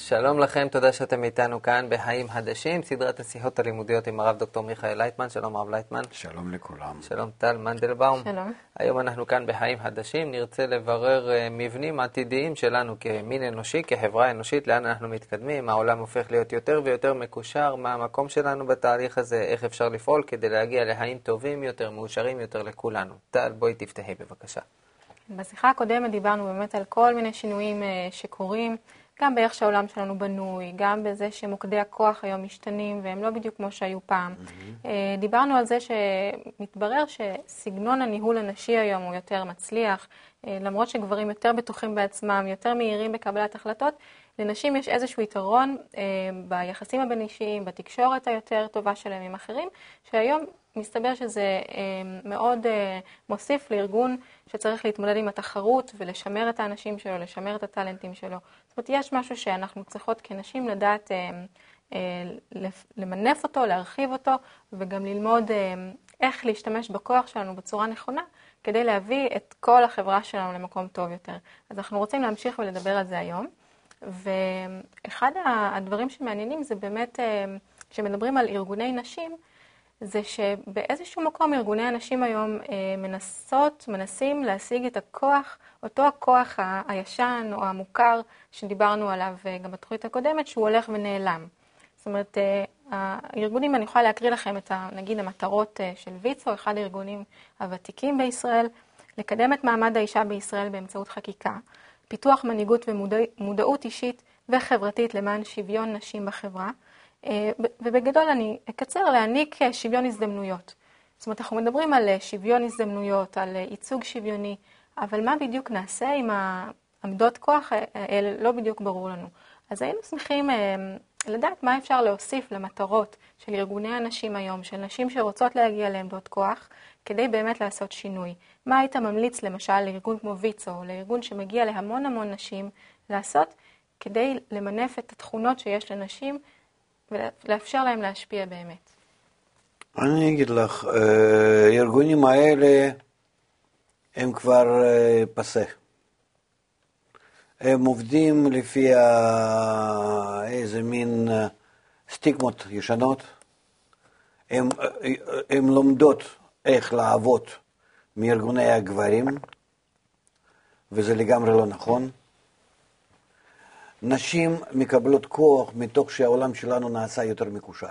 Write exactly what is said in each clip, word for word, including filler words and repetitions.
שלום לכם, תודה שאתם איתנו כאן בחיים חדשים, סדרת השיחות הלימודיות עם הרב דוקטור מיכאל לייטמן. שלום הרב לייטמן. שלום לכולם. שלום טל מנדלבאום. שלום. היום אנחנו כאן בחיים חדשים, נרצה לברר מבנים עתידיים שלנו כמין אנושי, כחברה אנושית, לאן אנחנו מתקדמים, העולם הופך להיות יותר ויותר מקושר, מה המקום שלנו בתהליך הזה, איך אפשר לפעול כדי להגיע לחיים טובים יותר, מאושרים יותר לכולנו. טל, בואי תפתחי בבקשה. בשיחה הקודמת דיברנו באמת על כל מיני שינויים שקורים, גם באיך שהעולם שלנו בנוי, גם בזה שמוקדי הכוח היום משתנים והם לא בדיוק כמו שהיו פעם. Mm-hmm. דיברנו על זה שמתברר שסגנון הניהול הנשי היום הוא יותר מצליח, למרות שגברים יותר בטוחים בעצמם, יותר מהירים בקבלת החלטות, לנשים יש איזשהו יתרון ביחסים הבין-אישיים, בתקשורת היותר טובה שלהם עם אחרים, שהיום מסתבר שזה מאוד מוסיף לארגון שצריך להתמודד עם התחרות ולשמר את האנשים שלו, לשמר את הטלנטים שלו. זאת אומרת, יש משהו שאנחנו צריכות כנשים לדעת למנף אותו, להרחיב אותו, וגם ללמוד איך להשתמש בכוח שלנו בצורה נכונה, כדי להביא את כל החברה שלנו למקום טוב יותר. אז אנחנו רוצים להמשיך ולדבר על זה היום. ואחד הדברים שמעניינים זה באמת, כשמדברים על ארגוני נשים, זה שבאיזשהו מקום ארגוני הנשים היום מנסות, מנסים להשיג את הכוח, אותו הכוח הישן או המוכר שדיברנו עליו גם בתוכנית הקודמת, שהוא הולך ונעלם. זאת אומרת, הארגונים, אני יכולה להקריא לכם את, נגיד, המטרות של ויצו, אחד הארגונים הוותיקים בישראל, לקדם את מעמד האישה בישראל באמצעות חקיקה, פיתוח מנהיגות ומודעות אישית וחברתית למען שוויון נשים בחברה, ובגדול אני אקצר להעניק שוויון הזדמנויות. זאת אומרת, אנחנו מדברים על שוויון הזדמנויות, על ייצוג שוויוני, אבל מה בדיוק נעשה עם העמדות כוח האלה לא בדיוק ברור לנו. אז היינו שמחים לדעת מה אפשר להוסיף למטרות של ארגוני הנשים היום, של נשים שרוצות להגיע לעמדות כוח, כדי באמת לעשות שינוי. מה היית ממליץ למשל לארגון כמו ויצו, או לארגון שמגיע להמון המון נשים, לעשות כדי למנף את התכונות שיש לנשים, ולאפשר להם להשפיע באמת? אני אגיד לך, הארגונים האלה הם כבר פסה. הם עובדים לפי איזה מין סטיגמות ישנות. הם, הם לומדות איך לעבוד מארגוני הגברים, וזה לגמרי לא נכון. נשים מקבלות כוח מתוך שהעולם שלנו נעשה יותר מקושר.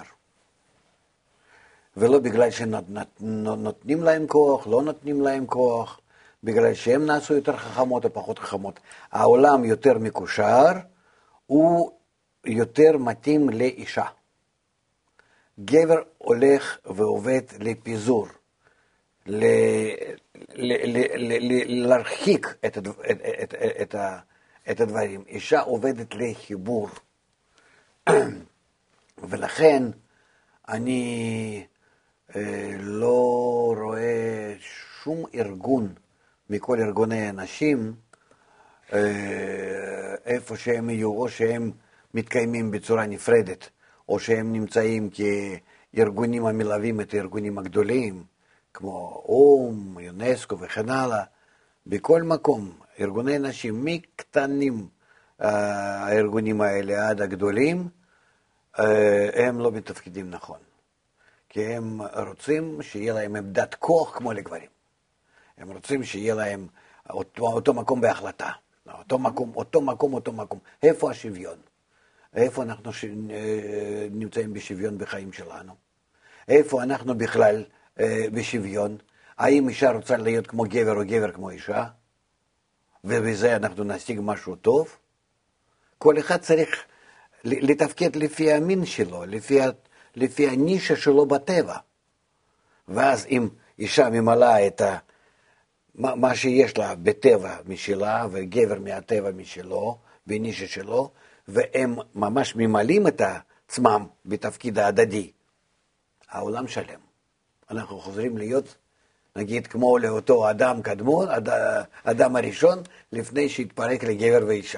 ולא בגלל שנותנים להם כוח, לא נותנים להם כוח, בגלל שהם נעשו יותר חכמות או פחות חכמות. העולם יותר מקושר, הוא יותר מתאים לאישה. גבר הולך ועובד לפיזור, ל, ל, ל, ל, להרחיק את, את, את, את, את הדברים. אישה עובדת לחיבור. ולכן אני אה, לא רואה שום ארגון מכל ארגוני הנשים, אה, איפה שהם יהיו, או שהם מתקיימים בצורה נפרדת, או שהם נמצאים כארגונים המלווים את הארגונים הגדולים, כמו אום, יונסקו וכן הלאה. בכל מקום, ארגוני נשים מקטנים, אה, הארגונים האלה עד הגדולים, אה, הם לא מתפקידים נכון. כי הם רוצים שיהיה להם עמדת כוח כמו לגברים. הם רוצים שיהיה להם אותו, אותו מקום בהחלטה. אותו מקום, אותו מקום, אותו מקום. איפה השוויון? איפה אנחנו ש... נמצאים בשוויון בחיים שלנו? איפה אנחנו בכלל בשוויון? האם אישה רוצה להיות כמו גבר או גבר כמו אישה? ובזה אנחנו נשיג משהו טוב? כל אחד צריך לתפקד לפי המין שלו, לפי, לפי הנישה שלו בטבע. ואז אם אישה ממלאה את ה... מה, מה שיש לה בטבע משלה, וגבר מהטבע משלו, בנישה שלו, והם ממש ממלאים את עצמם בתפקיד ההדדי. העולם שלם. אנחנו חוזרים להיות, נגיד, כמו לאותו אדם קדמון, אדם הראשון, לפני שהתפרק לגבר ואישה.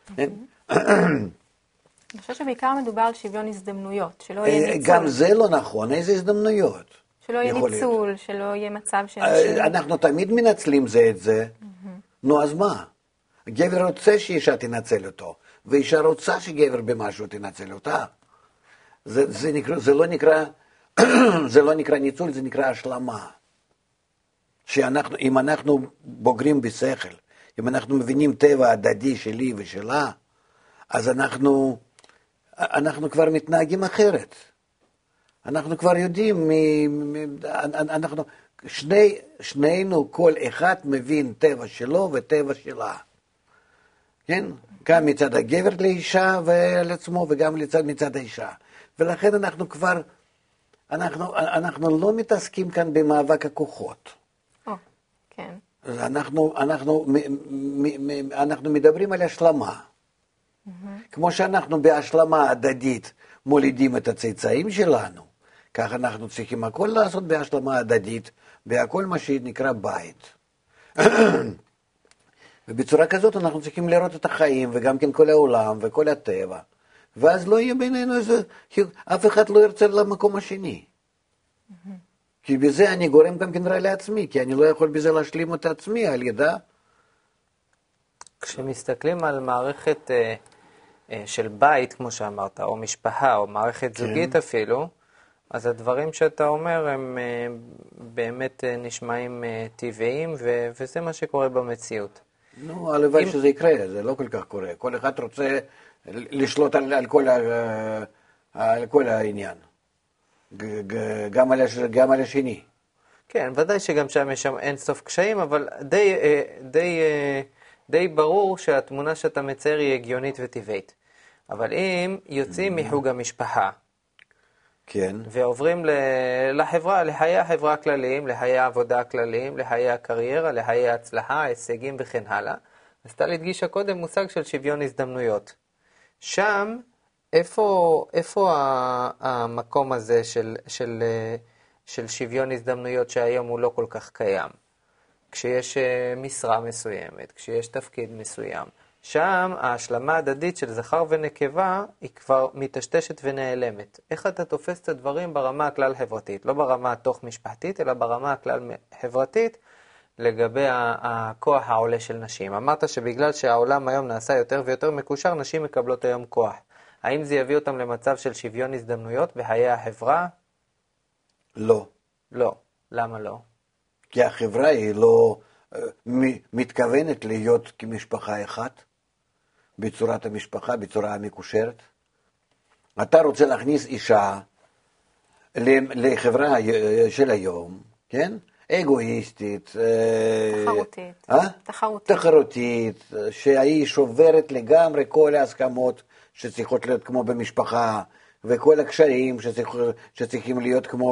אני חושבת שבעיקר מדובר על שוויון הזדמנויות, שלא יהיה ניצול. גם זה לא נכון, איזה הזדמנויות? שלא יהיה ניצול, שלא יהיה מצב של נשים. אנחנו תמיד מנצלים זה את זה. נו, אז מה? גבר רוצה שאישה תנצל אותו, ואישה רוצה שגבר במשהו תנצל אותה. זה, זה, נקרא, זה, לא נקרא, זה לא נקרא ניצול, זה נקרא השלמה. שאנחנו, אם אנחנו בוגרים בשכל, אם אנחנו מבינים טבע הדדי שלי ושלה, אז אנחנו, אנחנו כבר מתנהגים אחרת. אנחנו כבר יודעים, אנחנו, שני, שנינו, כל אחד מבין טבע שלו וטבע שלה. כן? גם מצד הגבר לאישה ולעצמו, וגם מצד, מצד האישה. ולכן אנחנו כבר, אנחנו, אנחנו לא מתעסקים כאן במאבק הכוחות. או, כן. אנחנו, אנחנו, אנחנו מדברים על השלמה. כמו שאנחנו בהשלמה הדדית מולידים את הצאצאים שלנו, כך אנחנו צריכים הכל לעשות בהשלמה הדדית, בהכל מה שנקרא בית. ובצורה כזאת אנחנו צריכים לראות את החיים, וגם כן כל העולם וכל הטבע. ואז לא יהיה בינינו איזה, אף אחד לא ירצה למקום השני. כי בזה אני גורם גם כן רע לעצמי, כי אני לא יכול בזה להשלים את עצמי על ידה. כשמסתכלים על מערכת אה, אה, של בית, כמו שאמרת, או משפחה, או מערכת כן. זוגית אפילו, אז הדברים שאתה אומר הם אה, באמת אה, נשמעים אה, טבעיים, ו- וזה מה שקורה במציאות. נו, הלוואי אם... שזה יקרה, זה לא כל כך קורה. כל אחד רוצה לשלוט על, על, כל, ה, על כל העניין, גם על, גם על השני. כן, ודאי שגם שם יש שם אין סוף קשיים, אבל די, די, די ברור שהתמונה שאתה מצייר היא הגיונית וטבעית. אבל אם יוצאים מחוג המשפחה, כן. ועוברים לחברה, לחיי החברה הכלליים, לחיי העבודה הכלליים, לחיי הקריירה, לחיי ההצלחה, ההישגים וכן הלאה, אז טל הדגישה קודם מושג של שוויון הזדמנויות. שם, איפה, איפה המקום הזה של, של, של שוויון הזדמנויות שהיום הוא לא כל כך קיים? כשיש משרה מסוימת, כשיש תפקיד מסוים. שם ההשלמה הדדית של זכר ונקבה היא כבר מתשתשת ונעלמת. איך אתה תופס את הדברים ברמה הכלל חברתית? לא ברמה התוך משפחתית, אלא ברמה הכלל חברתית לגבי הכוח העולה של נשים. אמרת שבגלל שהעולם היום נעשה יותר ויותר מקושר, נשים מקבלות היום כוח. האם זה יביא אותם למצב של שוויון הזדמנויות בחיי החברה? לא. לא. למה לא? כי החברה היא לא מתכוונת להיות כמשפחה אחת, בצורת המשפחה, בצורה המקושרת. אתה רוצה להכניס אישה לחברה של היום, כן? אגואיסטית. תחרותית. אה? תחרותית. תחרותית, שהיא שוברת לגמרי כל ההסכמות שצריכות להיות כמו במשפחה, וכל הקשרים שצריך, שצריכים להיות כמו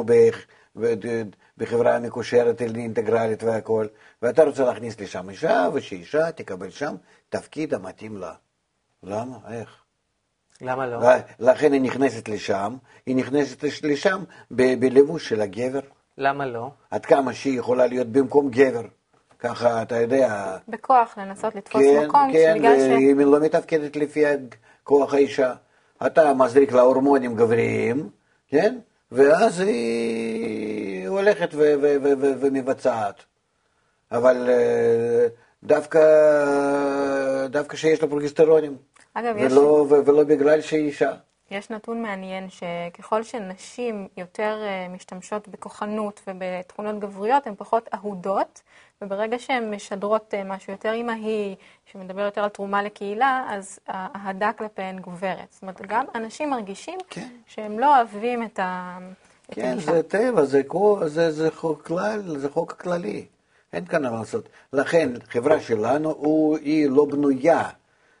בחברה המקושרת אינטגרלית והכל. ואתה רוצה להכניס לשם אישה, ושאישה תקבל שם תפקיד המתאים לה. למה? איך? למה לא? לכן היא נכנסת לשם, היא נכנסת לשם ב- בלבוש של הגבר. למה לא? עד כמה שהיא יכולה להיות במקום גבר. ככה, אתה יודע... בכוח, לנסות לתפוס כן, מקום. כן, כן, היא ש... לא מתפקדת לפי כוח האישה. אתה מזריק לה הורמונים גבריים, כן? ואז היא הולכת ו- ו- ו- ו- ומבצעת. אבל דווקא, דווקא שיש לה פרוגסטרונים. אגב, ולא, יש... ולא בגלל שהיא אישה. יש נתון מעניין שככל שנשים יותר משתמשות בכוחנות ובתכונות גבריות, הן פחות אהודות, וברגע שהן משדרות משהו יותר אימהי, שמדבר יותר על תרומה לקהילה, אז האהדה כלפיהן גוברת. זאת אומרת, גם אנשים מרגישים כן. שהם לא אוהבים את, ה... כן, את הגישה. זה טבע, זה, זה, זה, חוק כלל, זה חוק כללי. אין כאן מה לעשות. לכן, חברה שלנו הוא, היא לא בנויה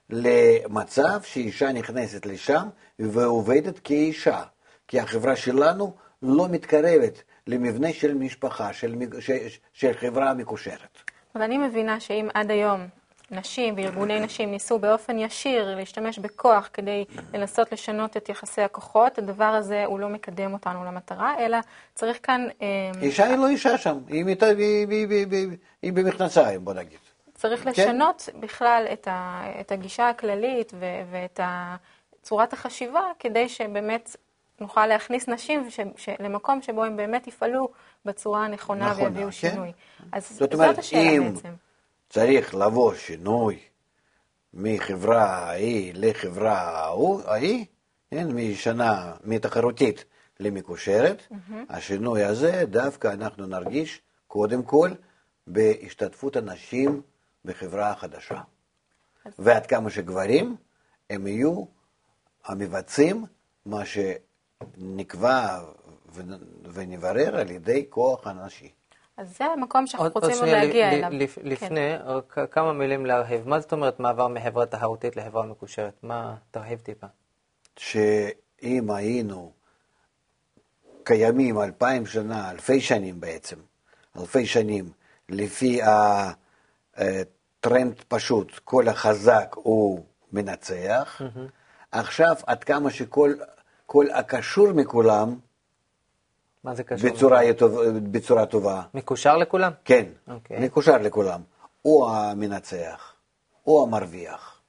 למצב שאישה נכנסת לשם ועובדת כאישה. כי החברה שלנו לא מתקרבת למבנה של משפחה, של, של, של חברה מקושרת. אבל אני מבינה שאם עד היום נשים וארגוני נשים ניסו באופן ישיר להשתמש בכוח כדי לנסות לשנות את יחסי הכוחות, הדבר הזה הוא לא מקדם אותנו למטרה, אלא צריך כאן... אישה היא לא אישה שם, היא, היא, היא, היא, היא, היא במכנסיים, בוא נגיד. צריך לשנות כן? בכלל את, ה, את הגישה הכללית ו, ואת צורת החשיבה, כדי שבאמת נוכל להכניס נשים ש, ש, למקום שבו הם באמת יפעלו בצורה הנכונה נכונה, ויביאו כן? שינוי. אז זאת זאת אומרת, השאלה אם בעצם. צריך לבוא שינוי מחברה ההיא לחברה ההיא, כן, משנה מתחרותית למקושרת, mm-hmm. השינוי הזה דווקא אנחנו נרגיש קודם כל בהשתתפות אנשים בחברה החדשה. אז... ועד כמה שגברים הם יהיו המבצעים מה שנקבע ונברר על ידי כוח הנשי. אז זה המקום שאנחנו רוצים עוד להגיע אליו. לפני, כמה מילים להרחיב. מה זאת אומרת מעבר מחברה תחרותית לחברה מקושרת? מה תרחיב טיפה? שאם היינו קיימים אלפיים שנה, אלפי שנים בעצם, אלפי שנים, לפי הטרנד פשוט, כל החזק הוא מנצח, עכשיו עד כמה שכל כל הקשור מכולם, מה זה קשור? בצורה, בצורה טובה. מקושר לכולם? כן, okay. מקושר לכולם. הוא המנצח, הוא המרוויח.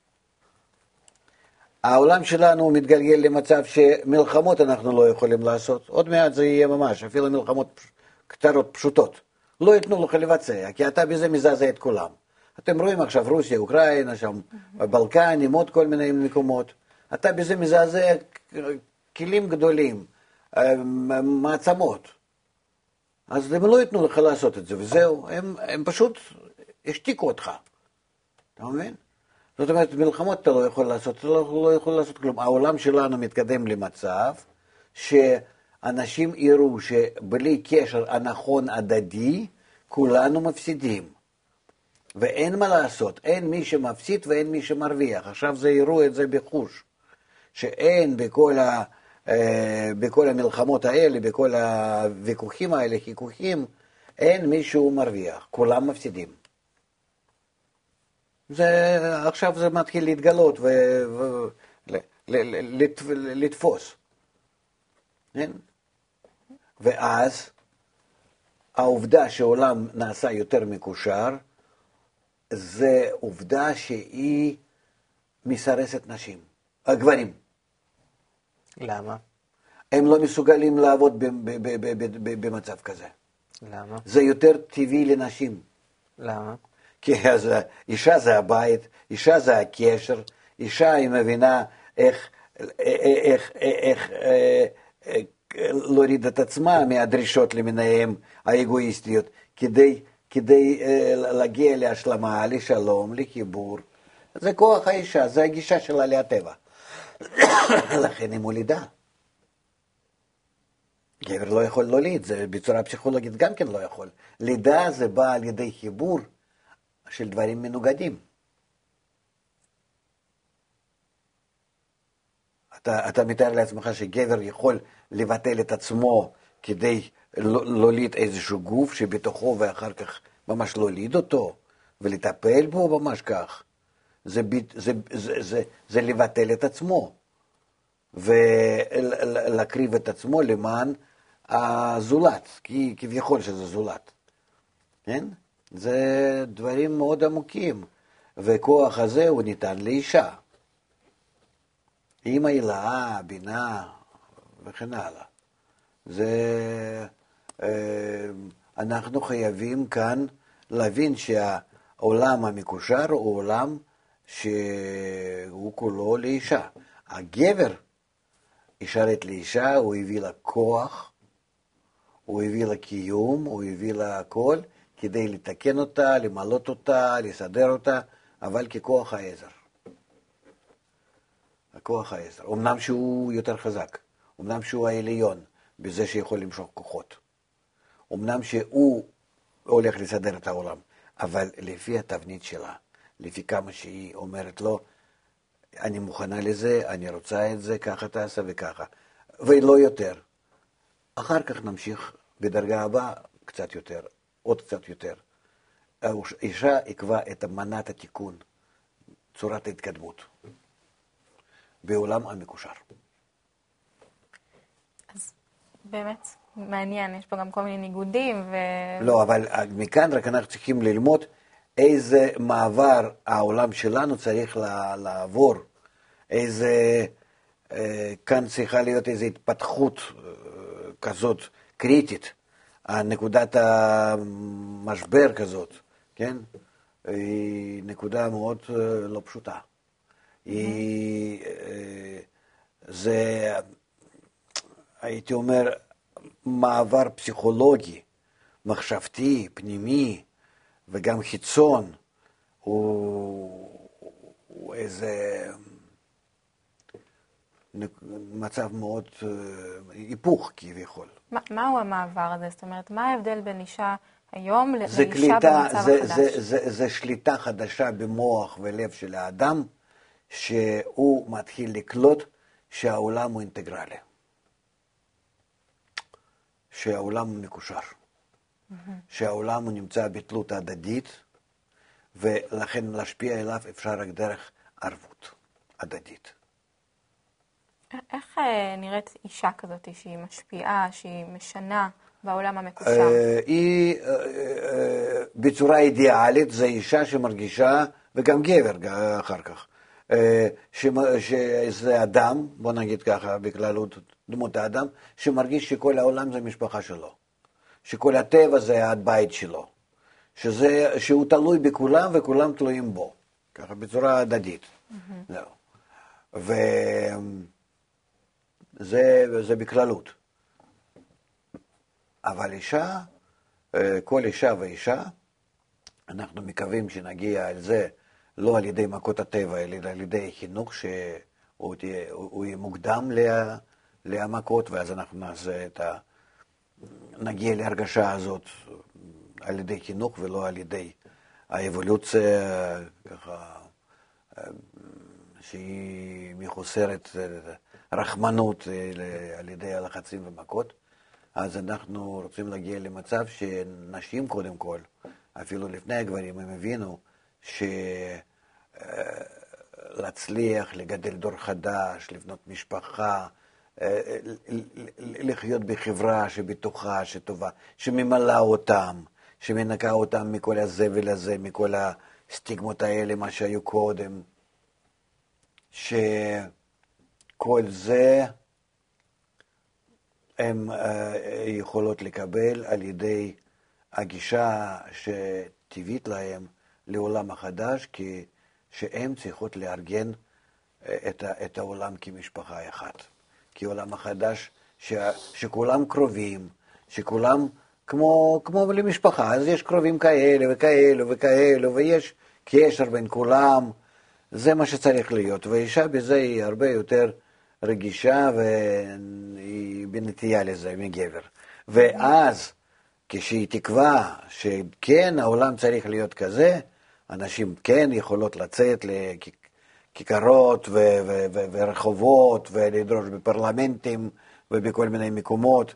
העולם שלנו מתגלגל למצב שמלחמות אנחנו לא יכולים לעשות. עוד מעט זה יהיה ממש, אפילו מלחמות קטרות פשוטות. לא ייתנו לך לבצע, כי אתה בזה מזעזע את כולם. אתם רואים עכשיו רוסיה, אוקראינה, שם בלקנים, עוד כל מיני מקומות. אתה בזה מזעזע כלים גדולים. מעצמות. אז הם לא ייתנו לך לעשות את זה, וזהו, הם, הם פשוט השתיקו אותך. אתה מבין? זאת אומרת, מלחמות אתה לא יכול לעשות, אתה לא, לא יכול לעשות כלום. העולם שלנו מתקדם למצב שאנשים יראו שבלי קשר הנכון הדדי, כולנו מפסידים. ואין מה לעשות, אין מי שמפסיד ואין מי שמרוויח. עכשיו זה יראו את זה בחוש. שאין בכל ה... בכל המלחמות האלה, בכל הוויכוחים האלה, חיכוכים, אין מישהו מרוויח, כולם מפסידים. זה, עכשיו זה מתחיל להתגלות ולתפוס. כן? ואז העובדה שהעולם נעשה יותר מקושר, זה עובדה שהיא מסרסת נשים, הגברים. למה? הם לא מסוגלים לעבוד במצב כזה. למה? זה יותר טבעי לנשים. למה? כי אז אישה זה הבית, אישה זה הקשר, אישה היא מבינה איך, איך, איך, איך להוריד את עצמה מהדרישות למיניהם האגואיסטיות, כדי, כדי להגיע להשלמה, לשלום, לחיבור. זה כוח האישה, זה הגישה שלה להטבע. לכן היא מולידה. גבר לא יכול להוליד, זה בצורה פסיכולוגית גם כן לא יכול. לידה זה בא על ידי חיבור של דברים מנוגדים. אתה, אתה מתאר לעצמך שגבר יכול לבטל את עצמו כדי להוליד איזשהו גוף שבתוכו ואחר כך ממש להוליד אותו ולטפל בו ממש כך. זה, זה, זה, זה, זה לבטל את עצמו ולהקריב את עצמו למען הזולת, כי כביכול שזה זולת. כן? זה דברים מאוד עמוקים, וכוח הזה הוא ניתן לאישה. אמא הילאה, בינה וכן הלאה. זה, אנחנו חייבים כאן להבין שהעולם המקושר הוא עולם שהוא כולו לאישה. הגבר ישרת לאישה, הוא הביא לה כוח, הוא הביא לה קיום, הוא הביא לה הכל, כדי לתקן אותה, למלות אותה, לסדר אותה, אבל ככוח העזר. הכוח העזר. אמנם שהוא יותר חזק, אמנם שהוא העליון, בזה שיכול למשוך כוחות. אמנם שהוא הולך לסדר את העולם, אבל לפי התבנית שלה, לפי כמה שהיא אומרת לו, אני מוכנה לזה, אני רוצה את זה, ככה תעשה וככה. ולא יותר. אחר כך נמשיך בדרגה הבאה קצת יותר, עוד קצת יותר. האישה יקבע את מנת התיקון, צורת ההתקדמות, בעולם המקושר. אז באמת מעניין, יש פה גם כל מיני ניגודים ו... לא, אבל מכאן רק אנחנו צריכים ללמוד איזה מעבר העולם שלנו צריך לעבור, איזה, כאן צריכה להיות איזו התפתחות כזאת קריטית, נקודת המשבר כזאת, כן? היא נקודה מאוד לא פשוטה. היא, זה, הייתי אומר, מעבר פסיכולוגי, מחשבתי, פנימי, וגם חיצון, הוא, הוא איזה מצב מאוד היפוך כביכול. מה, מהו המעבר הזה? זאת אומרת, מה ההבדל בין אישה היום לאישה קליטה, במצב זה, החדש? זה, זה, זה שליטה חדשה במוח ולב של האדם, שהוא מתחיל לקלוט שהעולם הוא אינטגרלי, שהעולם הוא מקושר, mm-hmm. שהעולם הוא נמצא בתלות הדדית, ולכן להשפיע אליו אפשר רק דרך ערבות הדדית. איך נראית אישה כזאת שהיא משפיעה, שהיא משנה בעולם המקושר? היא בצורה אידיאלית, זו אישה שמרגישה, וגם גבר אחר כך, שזה אדם, בוא נגיד ככה, בכללות דמות האדם, שמרגיש שכל העולם זה משפחה שלו, שכל הטבע זה הבית שלו, שזה, שהוא תלוי בכולם וכולם תלויים בו, ככה בצורה הדדית. Mm-hmm. זהו. וזה זה בכללות. אבל אישה, כל אישה ואישה, אנחנו מקווים שנגיע על זה לא על ידי מכות הטבע, אלא על ידי חינוך שהוא יהיה מוקדם להמכות, ואז אנחנו נעשה את ה... נגיע להרגשה הזאת על ידי חינוך ולא על ידי האבולוציה, ככה, שהיא מחוסרת רחמנות על ידי הלחצים ומכות. אז אנחנו רוצים להגיע למצב שנשים קודם כל, אפילו לפני הגברים, הם הבינו שלהצליח, לגדל דור חדש, לבנות משפחה, לחיות בחברה שבטוחה, שטובה, שממלאה אותם, שמנקה אותם מכל הזבל הזה, מכל הסטיגמות האלה, מה שהיו קודם, שכל זה הם יכולות לקבל על ידי הגישה שטבעית להם לעולם החדש, כי שהן צריכות לארגן את, את העולם כמשפחה אחת. כי העולם החדש ש, שכולם קרובים, שכולם כמו, כמו למשפחה, אז יש קרובים כאלה וכאלה וכאלה, ויש קשר בין כולם, זה מה שצריך להיות. והאישה בזה היא הרבה יותר רגישה והיא בנטייה לזה מגבר. ואז כשהיא תקווה שכן העולם צריך להיות כזה, אנשים כן יכולות לצאת לכיכרות ו- ו- ו- ורחובות ולדרוש בפרלמנטים ובכל מיני מקומות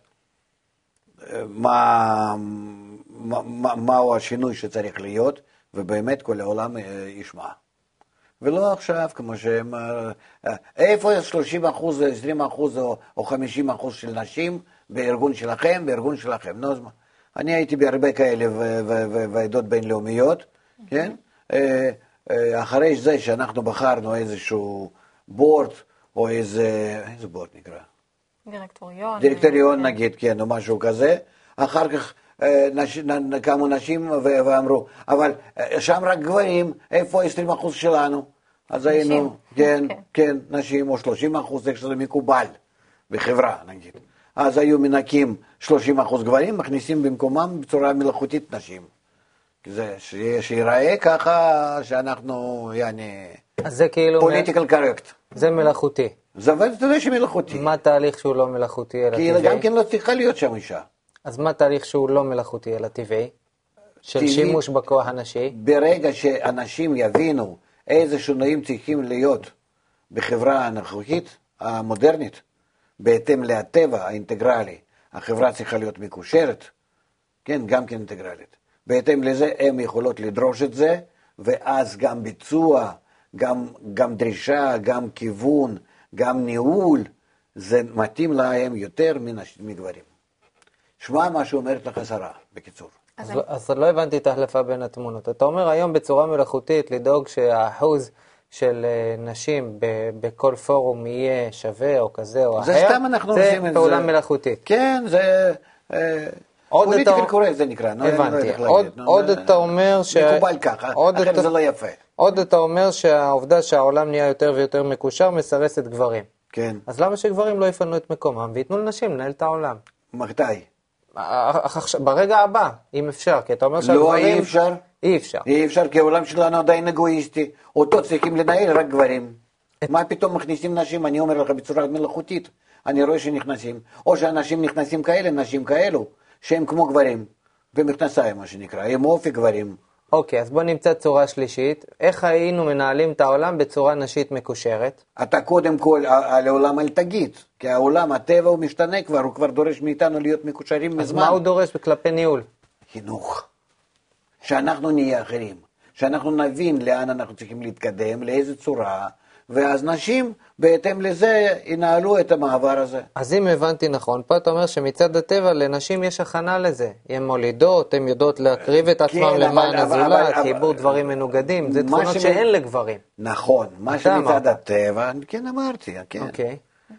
מה, מה, מהו השינוי שצריך להיות, ובאמת כל העולם ישמע. ולא עכשיו, כמו שהם, איפה שלושים אחוז, עשרים אחוז או חמישים אחוז של נשים בארגון שלכם, בארגון שלכם. נו, אני הייתי בהרבה כאלה ועדות בינלאומיות, כן? אחרי זה שאנחנו בחרנו איזשהו בורד, או איזה, איזה בורד נקרא? דירקטוריון. דירקטוריון נגיד, כן, או משהו כזה. אחר כך קמו נשים ואמרו, אבל שם רק גברים, איפה עשרים אחוז שלנו? אז היינו, כן, כן, נשים, או שלושים אחוז, איך שזה מקובל בחברה, נגיד. אז היו מנקים שלושים אחוז גברים, מכניסים במקומם בצורה מלאכותית נשים. זה שיראה ככה שאנחנו, יעני, פוליטיקל קורקט. זה מלאכותי. זה אתה יודע שמלאכותי. מה תהליך שהוא לא מלאכותי אלא טבעי? כי גם כן לא צריכה להיות שם אישה. אז מה תהליך שהוא לא מלאכותי אלא טבעי? של שימוש בכוח הנשי? ברגע שאנשים יבינו איזה שינויים צריכים להיות בחברה הנוכחית, המודרנית, בהתאם לטבע האינטגרלי, החברה צריכה להיות מקושרת, כן, גם כן אינטגרלית. בהתאם לזה הם יכולות לדרוש את זה, ואז גם ביצוע, גם, גם דרישה, גם כיוון, גם ניהול, זה מתאים להם יותר מגברים. שמע מה שאומרת לך שרה, בקיצור. אז, אז, אז לא הבנתי את ההחלפה בין התמונות. אתה אומר היום בצורה מלאכותית לדאוג שהאחוז של נשים ב- בכל פורום יהיה שווה או כזה או אחר. זה סתם אנחנו עושים את זה. זה פעולה מלאכותית. כן, זה... אה, עוד פוליטיקל אתה... קורקט זה נקרא. הבנתי. עוד, עוד אתה אומר ש... מקובל ככה, אחר זה לא יפה. עוד אתה אומר שהעובדה שהעולם נהיה יותר ויותר מקושר מסרסת גברים. כן. אז למה שגברים לא יפנו את מקומם ויתנו לנשים לנהל את העולם? מתי? ברגע הבא, אם אפשר, כי אתה אומר שהגברים... לא, אי אפשר. אי אפשר. אי אפשר, כי העולם שלנו עדיין אגואיסטי. אותו צריכים לנהל רק גברים. מה פתאום מכניסים נשים? אני אומר לך בצורה מלאכותית. אני רואה שנכנסים. או שאנשים נכנסים כאלה, נשים כאלו, שהם כמו גברים. במכנסיים, מה שנקרא. הם אופי גברים. אוקיי, אז בוא נמצא צורה שלישית. איך היינו מנהלים את העולם בצורה נשית מקושרת? אתה קודם כל, על העולם אל תגיד. כי העולם, הטבע הוא משתנה כבר, הוא כבר דורש מאיתנו להיות מקושרים מזמן. אז מה הוא דורש כלפי ניהול? חינוך. שאנחנו נהיה אחרים. שאנחנו נבין לאן אנחנו צריכים להתקדם, לאיזה צורה, ואז נשים בהתאם לזה ינהלו את המעבר הזה. אז אם הבנתי נכון, פה אתה אומר שמצד הטבע לנשים יש הכנה לזה. הן מולידות, הן יודעות להקריב את עצמם למען הזולת, חיבור דברים מנוגדים, זה תכונות שאין לגברים. נכון, מה שמצד הטבע, כן אמרתי, כן. אוקיי.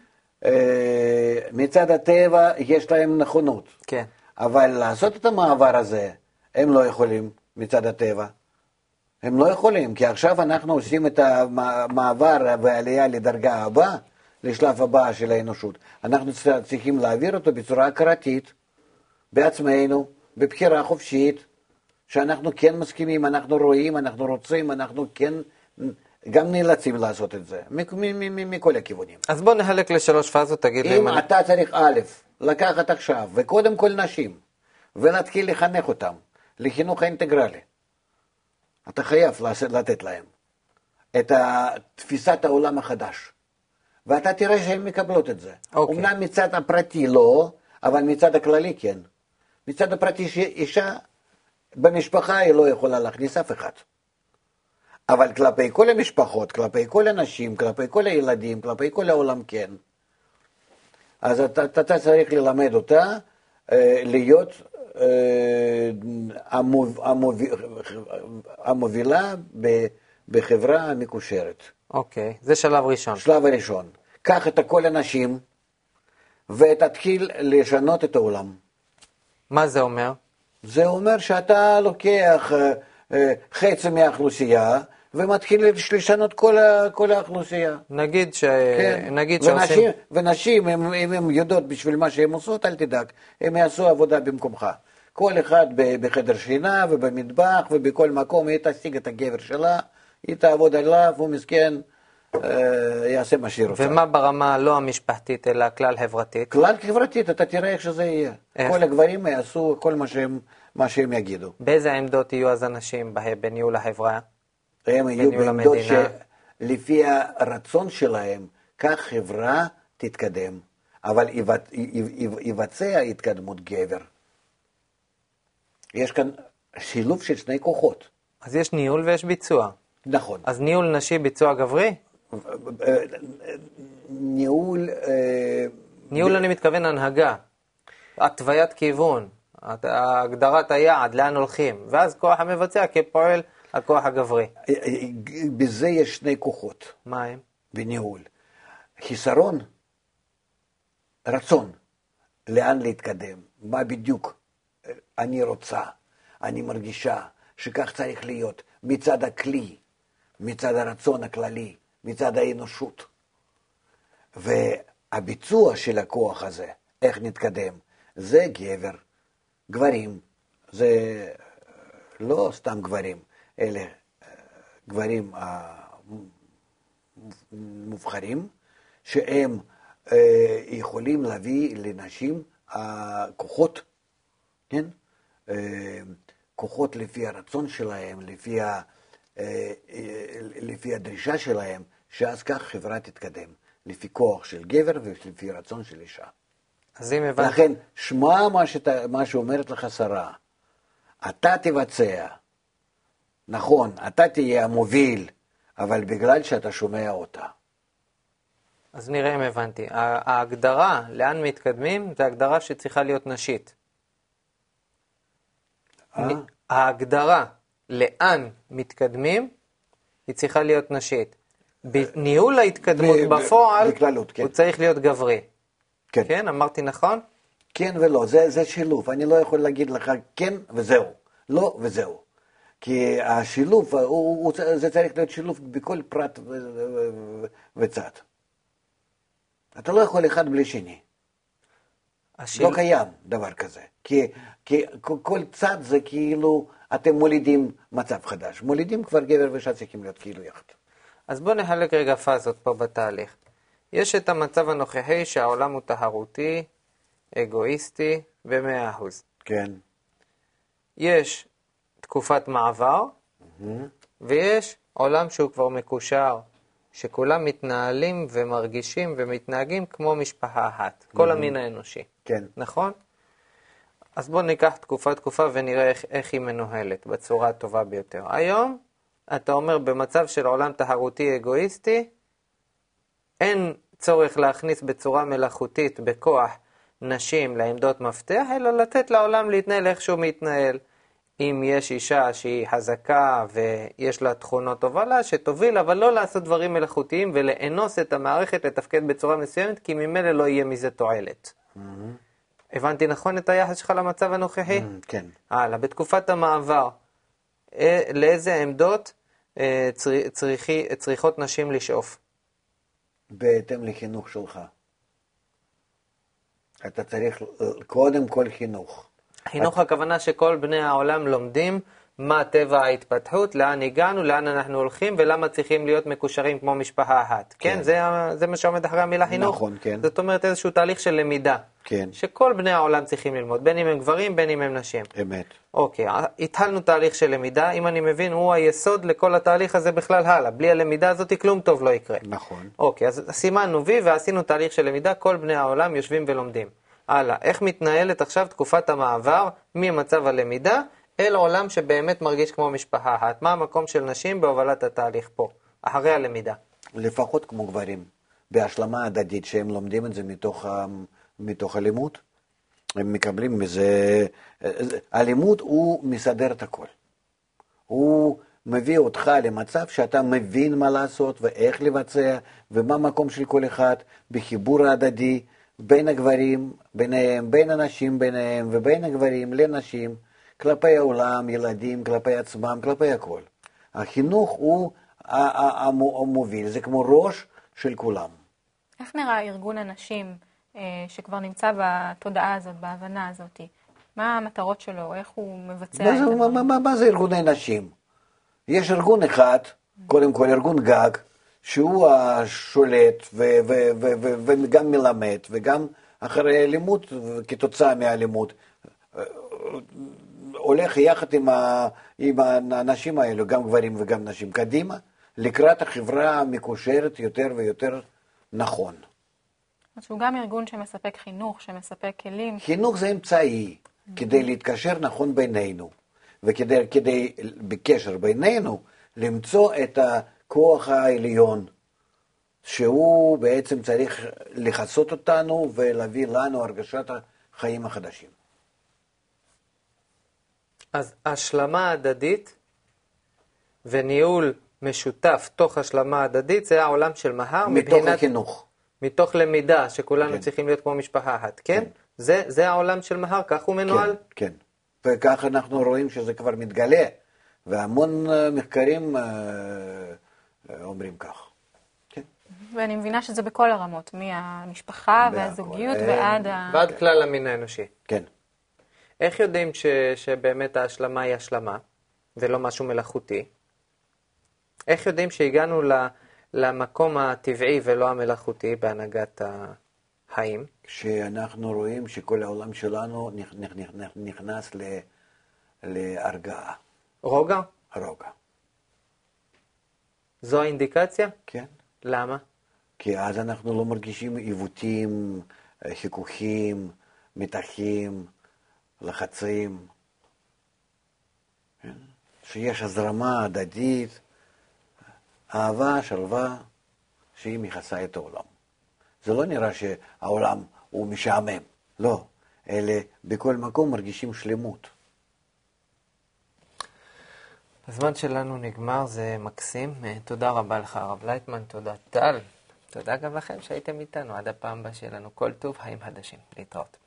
מצד הטבע יש להם נכונות. כן. אבל לעשות את המעבר הזה, הם לא יכולים מצד הטבע. הם לא יכולים, כי עכשיו אנחנו עושים את המעבר והעלייה לדרגה הבאה, לשלב הבא של האנושות. אנחנו צריכים להעביר אותו בצורה הכרתית, בעצמנו, בבחירה חופשית, שאנחנו כן מסכימים, אנחנו רואים, אנחנו רוצים, אנחנו כן גם נאלצים לעשות את זה, מכל הכיוונים. אז בוא נחלק לשלוש פאזות, תגיד לי. אם אתה צריך א', לקחת עכשיו, וקודם כל נשים, ולהתחיל לחנך אותם, לחינוך האינטגרלי. אתה חייב לתת להם את תפיסת העולם החדש. ואתה תראה שהן מקבלות את זה. Okay. אומנם מצד הפרטי לא, אבל מצד הכללי כן. מצד הפרטי שאישה במשפחה היא לא יכולה להכניס אף אחד. אבל כלפי כל המשפחות, כלפי כל הנשים, כלפי כל הילדים, כלפי כל העולם כן. אז אתה, אתה צריך ללמד אותה אה, להיות... המובילה בחברה המקושרת. אוקיי, זה שלב ראשון. שלב הראשון. קח את כל הנשים ותתחיל לשנות את העולם. מה זה אומר? זה אומר שאתה לוקח חצי מהאוכלוסייה ומתחיל לשנות כל, כל האוכלוסייה. נגיד, ש... כן. נגיד ונשים, שעושים... ונשים, אם הן יודעות בשביל מה שהן עושות, אל תדאג, הן יעשו עבודה במקומך. כל אחד בחדר שינה ובמטבח ובכל מקום, היא תשיג את הגבר שלה, היא תעבוד עליו, הוא מסכן, אה, יעשה מה שהיא רוצה. ומה ברמה לא המשפחתית, אלא כלל חברתית? כלל חברתית, אתה תראה איך שזה יהיה. איך? כל הגברים יעשו כל מה שהם, מה שהם יגידו. באיזה עמדות יהיו אז אנשים בניהול החברה? הם יהיו בעמדות שלפי הרצון שלהם, כך חברה תתקדם, אבל יבצע התקדמות גבר. יש כאן שילוב של שני כוחות. אז יש ניהול ויש ביצוע. נכון. אז ניהול נשי, ביצוע גברי? ניהול... ניהול אני מתכוון הנהגה, התוויית כיוון, הגדרת היעד, לאן הולכים, ואז כוח המבצע כפועל הכוח הגברי. בזה יש שני כוחות. מה הם? בניהול. חיסרון, רצון, לאן להתקדם, מה בדיוק אני רוצה, אני מרגישה שכך צריך להיות, מצד הכלי, מצד הרצון הכללי, מצד האנושות. והביצוע של הכוח הזה, איך נתקדם, זה גבר, גברים, זה לא סתם גברים, אלה גברים מובחרים, שהם יכולים להביא לנשים כוחות, כן? כוחות לפי הרצון שלהם, לפי, ה, לפי הדרישה שלהם, שאז כך חברה תתקדם, לפי כוח של גבר ולפי רצון של אישה. אז אם הבנתי... לכן, שמע מה, שאתה, מה שאומרת לך שרה, אתה תבצע, נכון, אתה תהיה המוביל, אבל בגלל שאתה שומע אותה. אז נראה אם הבנתי. ההגדרה לאן מתקדמים, זה הגדרה שצריכה להיות נשית. ההגדרה לאן מתקדמים, היא צריכה להיות נשית. בניהול ההתקדמות בפועל, הוא צריך להיות גברי. כן. כן, אמרתי נכון? כן ולא, זה, זה שילוב. אני לא יכול להגיד לך כן וזהו, לא וזהו. כי השילוב, הוא, הוא, זה צריך להיות שילוב בכל פרט ו, ו, ו, וצד. אתה לא יכול אחד בלי שני. השיל... לא קיים דבר כזה. כי, כי כל צד זה כאילו, אתם מולידים מצב חדש. מולידים כבר גבר ואישה צריכים להיות כאילו יחד. אז בואו נחלק רגע פאזות פה בתהליך. יש את המצב הנוכחי שהעולם הוא תחרותי, אגואיסטי ב-מאה אחוז. כן. יש תקופת מעבר, Mm-hmm. ויש עולם שהוא כבר מקושר, שכולם מתנהלים ומרגישים ומתנהגים כמו משפחה אחת. כל המין האנושי. כן. נכון? אז בואו ניקח תקופה תקופה ונראה איך, איך היא מנוהלת בצורה הטובה ביותר. היום, אתה אומר, במצב של עולם תחרותי אגואיסטי, אין צורך להכניס בצורה מלאכותית, בכוח, נשים לעמדות מפתח, אלא לתת לעולם להתנהל איך שהוא מתנהל. אם יש אישה שהיא חזקה ויש לה תכונות תובלה, שתוביל, אבל לא לעשות דברים מלאכותיים ולאנוס את המערכת לתפקד בצורה מסוימת, כי ממילא לא יהיה מזה תועלת. Mm-hmm. הבנתי נכון את היחס שלך למצב הנוכחי? Mm, כן. הלאה, בתקופת המעבר, לאיזה עמדות צריכי, צריכות נשים לשאוף? בהתאם לחינוך שלך. אתה צריך קודם כל חינוך. חינוך הכוונה שכל בני העולם לומדים מה טבע ההתפתחות, לאן הגענו, לאן אנחנו הולכים ולמה צריכים להיות מקושרים כמו משפחה אחת. כן, כן. זה, זה מה שעומד אחרי המילה חינוך. נכון, כן. זאת אומרת איזשהו תהליך של למידה. כן. שכל בני העולם צריכים ללמוד, בין אם הם גברים, בין אם הם נשים. אמת. אוקיי, התחלנו תהליך של למידה, אם אני מבין, הוא היסוד לכל התהליך הזה בכלל הלאה. בלי הלמידה הזאת כלום טוב לא יקרה. נכון. אוקיי, אז סימנו וי ועשינו תהליך של למידה, כל בני העולם יושבים ולומדים. הלאה, איך מתנהלת עכשיו תקופת המעבר ממצב הלמידה אל עולם שבאמת מרגיש כמו משפחה אחת? מה המקום של נשים בהובלת התהליך פה, אחרי הלמידה? לפחות כמו גברים, בהשלמה הדדית שהם לומדים את זה מתוך, מתוך הלימוד, הם מקבלים מזה, הלימוד הוא מסדר את הכל. הוא מביא אותך למצב שאתה מבין מה לעשות ואיך לבצע ומה המקום של כל אחד בחיבור ההדדי, בין הגברים, ביניהם, בין הנשים ביניהם, ובין הגברים לנשים, כלפי העולם, ילדים, כלפי עצמם, כלפי הכל. החינוך הוא המוביל, זה כמו ראש של כולם. איך נראה ארגון הנשים שכבר נמצא בתודעה הזאת, בהבנה הזאת? מה המטרות שלו? איך הוא מבצע את הדברים? מה, מה, מה, מה זה ארגוני נשים? יש ארגון אחד, קודם כל ארגון גג, שהוא השולט ו- ו- ו- ו- וגם מלמד, וגם אחרי לימוד, כתוצאה מהלימוד, הולך יחד עם, ה- עם האנשים האלו, גם גברים וגם נשים, קדימה, לקראת החברה המקושרת יותר ויותר נכון. אז הוא גם ארגון שמספק חינוך, שמספק כלים. חינוך זה אמצעי, mm-hmm. כדי להתקשר נכון בינינו, וכדי כדי, בקשר בינינו, למצוא את ה... כוח העליון, שהוא בעצם צריך לחסות אותנו ולהביא לנו הרגשת החיים החדשים. אז השלמה הדדית וניהול משותף תוך השלמה הדדית, זה העולם של מהר. מתוך מבחינת, החינוך. מתוך למידה, שכולנו כן. צריכים להיות כמו משפחה אחת, כן? כן. זה, זה העולם של מהר, כך הוא מנוהל? כן, כן. וכך אנחנו רואים שזה כבר מתגלה, והמון מחקרים אומרים כך. כן. ואני מבינה שזה בכל הרמות, מהמשפחה והזוגיות ועד ה... ועד כלל המין האנושי. כן. איך יודעים ש, שבאמת ההשלמה היא השלמה, ולא משהו מלאכותי? איך יודעים שהגענו ל, למקום הטבעי ולא המלאכותי בהנהגת החיים? כשאנחנו רואים שכל העולם שלנו נכנס להרגעה. רוגע? רוגע. זו האינדיקציה? כן. למה? כי אז אנחנו לא מרגישים עיוותים, חיכוכים, מתחים, לחצים. כן? שיש הזרמה הדדית, אהבה, שלווה, שהיא מכסה את העולם. זה לא נראה שהעולם הוא משעמם, לא. אלה בכל מקום מרגישים שלמות. הזמן שלנו נגמר, זה מקסים. תודה רבה לך, הרב לייטמן, תודה טל. תודה גם לכם שהייתם איתנו. עד הפעם הבאה שלנו. כל טוב, חיים חדשים. להתראות.